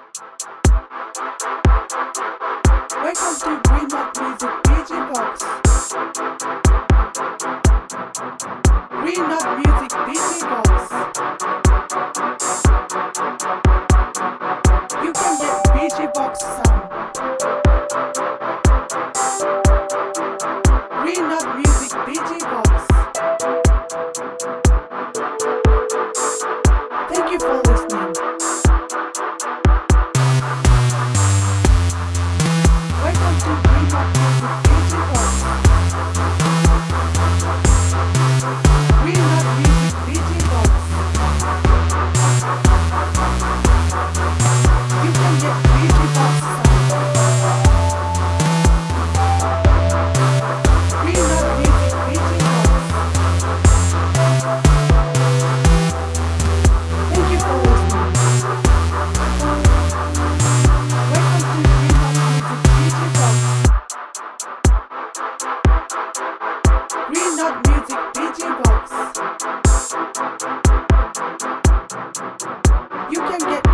Welcome to Green Dot Music DJ Box. Green Dot Music DJ Box. You can get DJ Box sound. Green Dot Music DJ Box. Thank you for listening. Welcome to Green Dot Music DJ Box. Green Dot Music DJ Box. You can get DJ Box sound. Green Dot Music DJ Box. Thank you for listening. Welcome to Green Dot Music DJ Box. Green Dot Music DJ Box. You can get